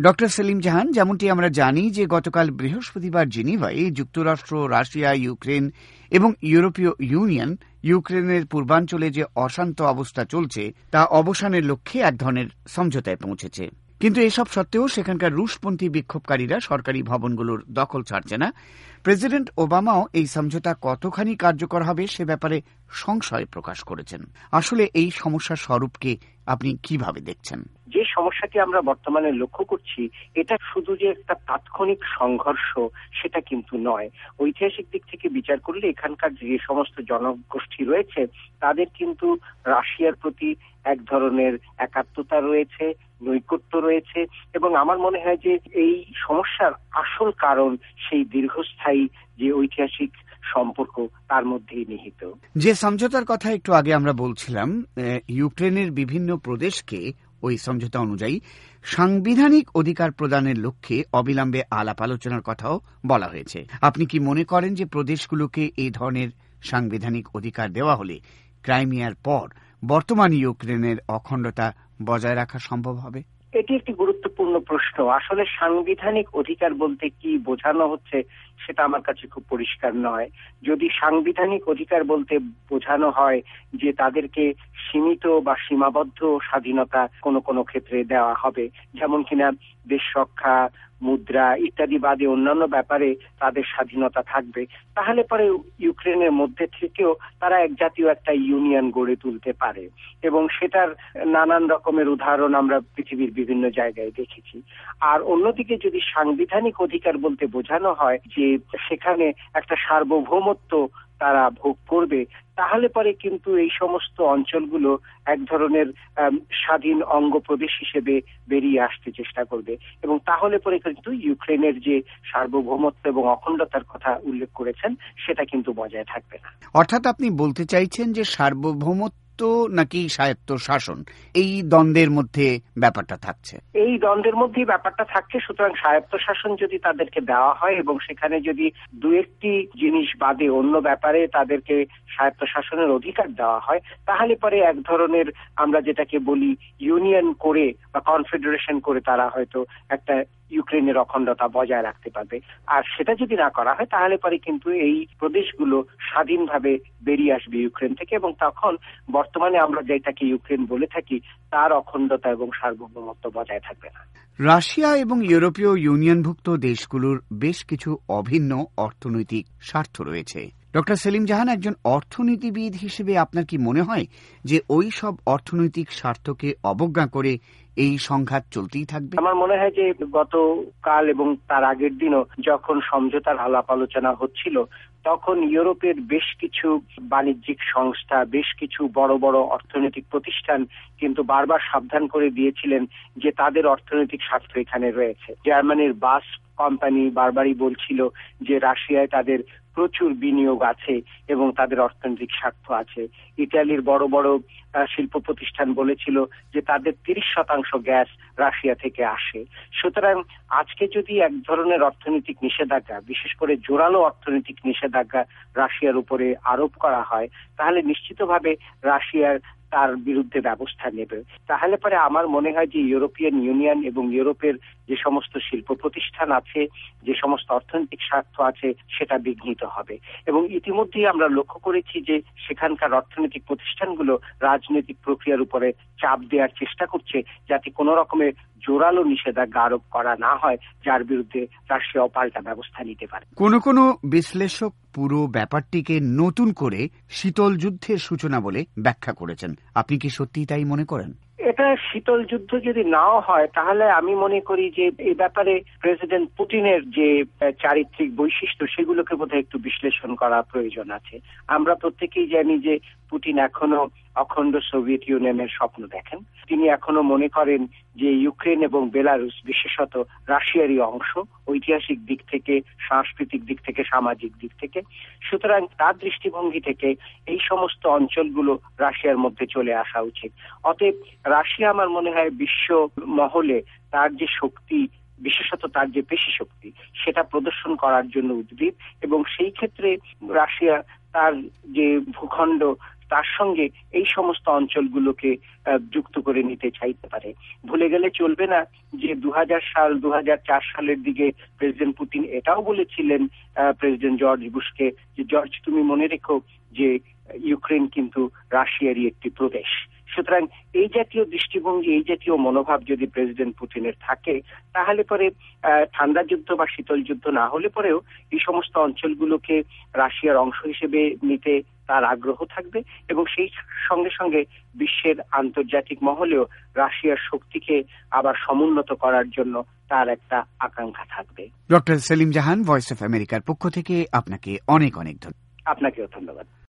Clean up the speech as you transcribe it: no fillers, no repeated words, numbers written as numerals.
Doctor Selim জাহান, যেমনটি আমরা জানি যে গতকাল বৃহস্পতিবার জেনিভায় যুক্তরাষ্ট্র, রাশিয়া, ইউক্রেন এবং ইউরোপীয় ইউনিয়ন ইউক্রেনের পূর্বাঞ্চলে যে অশান্ত অবস্থা চলছে তা অবসানের লক্ষ্যে এক ধরনের সমঝোতায় পৌঁছেছে। কিন্তু এসব সত্ত্বেও সেখানকার রুশপন্থী বিক্ষোভকারীরা সরকারি ভবনগুলোর দখল ছাড়ছে না। প্রেসিডেন্ট ওবামাও এই সমঝোতা কতখানি কার্যকর হবে সে ব্যাপারে সংশয় প্রকাশ করেছেন। আসলে এই সমস্যার স্বরূপকে আপনি কিভাবে দেখছেন? যে সমস্যাটি আমরা বর্তমানে লক্ষ্য করছি, এটা শুধু যে একটা তাৎক্ষণিক সংঘর্ষ সেটা কিন্তু নয়। ঐতিহাসিক দিক থেকে বিচার করলে এখানকার যে সমস্ত জনগোষ্ঠী রয়েছে তাদের কিন্তু রাশিয়ার প্রতি এক ধরনের একাত্মতা রয়েছে, নৈকট্য রয়েছে, এবং আমার মনে হয় যে এই সমস্যার আসল কারণ সেই দীর্ঘস্থায়ী যে ঐতিহাসিক সম্পর্ক তার মধ্যেই নিহিত। যে সমঝোতার কথা একটু আগে আমরা বলছিলাম, ইউক্রেনের বিভিন্ন প্রদেশকে ওই সমঝোতা অনুযায়ী সাংবিধানিক অধিকার প্রদানের লক্ষ্যে অবিলম্বে আলাপ আলোচনার কথাও বলা হয়েছে। আপনি কি মনে করেন যে প্রদেশগুলোকে এই ধরনের সাংবিধানিক অধিকার দেওয়া হলে ক্রাইমিয়ার পর বর্তমান ইউক্রেনের অখণ্ডতা বজায় রাখা সম্ভব হবে? এটি একটি গুরুত্বপূর্ণ প্রশ্ন। আসলে সাংবিধানিক অধিকার বলতে কি বোঝানো হচ্ছে সেটা আমার কাছে খুব পরিষ্কার নয়। যদি সাংবিধানিক অধিকার বলতে বোঝানো হয় যে তাদেরকে সীমিত বা সীমাবদ্ধ স্বাধীনতা কোনো কোনো ক্ষেত্রে দেওয়া হবে, যেমন কিনা দেশ রক্ষা, মুদ্রা ইত্যাদি বাদে অন্যান্য ব্যাপারে তাদের স্বাধীনতা থাকবে, তাহলে পরে ইউক্রেনের মধ্যে থেকেও তারা এক জাতীয় একটা ইউনিয়ন গড়ে তুলতে পারে, এবং সেটার নানান রকমের উদাহরণ আমরা পৃথিবীর বিভিন্ন জায়গায় দেখেছি। আর অন্যদিকে যদি সাংবিধানিক অধিকার বলতে বোঝানো হয় যে সেখানে একটা সার্বভৌমত্ব তারা ভোগ করবে, তাহলে পরে কিন্তু এই সমস্ত অঞ্চলগুলো এক ধরনের স্বাধীন অঙ্গ প্রদেশ হিসেবে বেরিয়ে আসতে চেষ্টা করবে, এবং তাহলে পরে কিন্তু ইউক্রেনের যে সার্বভৌমত্ব এবং অখণ্ডতার কথা উল্লেখ করেছেন সেটা কিন্তু বজায় থাকবে না। অর্থাৎ আপনি বলতে চাইছেন যে সার্বভৌমত্ব নাকি স্বায়ত্ত শাসন, এই দ্বন্দ্বের মধ্যে ব্যাপারটা থাকছে? এই দ্বন্দ্বের মধ্যেই ব্যাপারটা থাকছে। সুতরাং স্বায়ত্ত শাসন যদি তাদেরকে দেওয়া হয় এবং সেখানে যদি দু একটি জিনিস বাদে অন্য ব্যাপারে তাদেরকে স্বায়ত্ত শাসনের অধিকার দেওয়া হয়, তাহলে পরে এক ধরনের আমরা যেটাকে বলি ইউনিয়ন করে বা কনফেডারেশন করে তারা হয়তো একটা ইউক্রেনের অখণ্ডতা বজায় রাখতে পারবে। আর সেটা যদি না করা হয় তাহলে পরে কিন্তু এই প্রদেশগুলো স্বাধীনভাবে বেরিয়ে আসবে ইউক্রেন থেকে, এবং তখন বর্তমানে আমরা যেটাকে ইউক্রেন বলে থাকি তার অখণ্ডতা এবং সার্বভৌমত্ব বজায় থাকবে না। রাশিয়া এবং ইউরোপীয় ইউনিয়নভুক্ত দেশগুলোর বেশ কিছু অভিন্ন অর্থনৈতিক স্বার্থ রয়েছে। ডক্টর সেলিম জাহান, একজন অর্থনীতিবিদ হিসেবে আপনার কি মনে হয় যে ওই সব অর্থনৈতিক স্বার্থকে অবজ্ঞা করে এই সংঘাত চলতেই থাকবে? আমার মনে হয় যে গতকাল এবং তার আগের দিনও যখন সমঝোতার আলাপ আলোচনা হচ্ছিল, তখন ইউরোপের বেশ কিছু বাণিজ্যিক সংস্থা, বেশ কিছু বড় বড় অর্থনৈতিক প্রতিষ্ঠান কিন্তু বারবার সাবধান করে দিয়েছিলেন যে তাদের অর্থনৈতিক স্বার্থ এখানে রয়েছে। জার্মানির বাস কোম্পানি বারবারই বলছিল যে রাশিয়ায় তাদের প্রচুর বিনিয়োগ আছে এবং তাদের অর্থনৈতিক স্বার্থ আছে। ইতালির বড় বড় শিল্প প্রতিষ্ঠান বলেছিল যে তাদের 30% গ্যাস রাশিয়া থেকে আসে। সুতরাং আজকে যদি এক ধরনের অর্থনৈতিক নিষেধাজ্ঞা, বিশেষ করে জোরালো অর্থনৈতিক নিষেধাজ্ঞা রাশিয়ার উপরে আরোপ করা হয়, তাহলে নিশ্চিতভাবে রাশিয়ার তার বিরুদ্ধে ব্যবস্থা নেবে। তাহলে পরে আমার মনে হয় যে ইউরোপিয়ান ইউনিয়ন এবং ইউরোপের যে সমস্ত শিল্প প্রতিষ্ঠান আছে, যে সমস্ত অর্থনৈতিক স্বার্থ আছে, সেটা বিঘ্নিত হবে। এবং ইতিমধ্যেই আমরা লক্ষ্য করেছি যে সেখানকার অর্থনৈতিক প্রতিষ্ঠানগুলো রাজনৈতিক প্রক্রিয়ার উপরে চাপ দেওয়ার চেষ্টা করছে যাতে কোনো রকমের জোরালো নিষেধাজ্ঞা আরোপ করা না হয়, যার বিরুদ্ধে রাশিয়া পাল্টা ব্যবস্থা নিতে পারে। কোন কোন বিশ্লেষক পুরো ব্যাপারটিকে নতুন করে শীতল যুদ্ধের সূচনা বলে ব্যাখ্যা করেছেন। আপনি কি সত্যিই তাই মনে করেন? এটা শীতল যুদ্ধ যদি নাও হয় তাহলে আমি মনে করি যে এই ব্যাপারে প্রেসিডেন্ট পুতিনের যে চারিত্রিক বৈশিষ্ট্য সেগুলোকে বোধহয় একটু বিশ্লেষণ করা প্রয়োজন আছে। আমরা প্রত্যেকেই জানি যে পুতিন এখনো অখণ্ড সোভিয়েত ইউনিয়নের স্বপ্ন দেখেন। তিনি এখনো মনে করেন যে ইউক্রেন এবং বেলারুস বিশেষত রাশিয়ারই অংশ, ঐতিহাসিক দিক থেকে, সাংস্কৃতিক দিক থেকে, সামাজিক দিক থেকে। সুতরাং তার দৃষ্টিভঙ্গি থেকে এই সমস্ত অঞ্চলগুলো রাশিয়ার মধ্যে চলে আসা উচিত। অতএব রাশিয়া আমার মনে হয় বিশ্ব মহলে তার যে শক্তি, বিশেষত তার যে পেশি শক্তি, সেটা প্রদর্শন করার জন্য উদ্গ্রীব, এবং সেই ক্ষেত্রে রাশিয়া তার যে ভূখণ্ড তার সঙ্গে এই সমস্ত অঞ্চলগুলোকে যুক্ত করে নিতে চাইতে পারে। ভুলে গেলে চলবে না যে 2004 সালের দিকে প্রেসিডেন্ট পুতিন এটাও বলেছিলেন প্রেসিডেন্ট জর্জ বুশকে যে জর্জ, তুমি মনে রেখো যে ইউক্রেন কিন্তু রাশিয়ারই একটি প্রদেশ। সুতরাং এই জাতীয় দৃষ্টিভঙ্গি, এই জাতীয় মনোভাব যদি প্রেসিডেন্ট পুতিনের থাকে, তাহলে পরে ঠান্ডা যুদ্ধ বা শীতল যুদ্ধ না হলে পরেও এই সমস্ত অঞ্চলগুলোকে রাশিয়ার অংশ হিসেবে নিতে তার আগ্রহ থাকবে এবং সেই সঙ্গে সঙ্গে বিশ্বের আন্তর্জাতিক মহলেও রাশিয়ার শক্তিকে আবার সমুন্নত করার জন্য তার একটা আকাঙ্ক্ষা থাকবে। Doctor Selim Jahan, voice of আমেরিকার পক্ষ থেকে আপনাকে অনেক অনেক ধন্যবাদ। আপনাকেও ধন্যবাদ।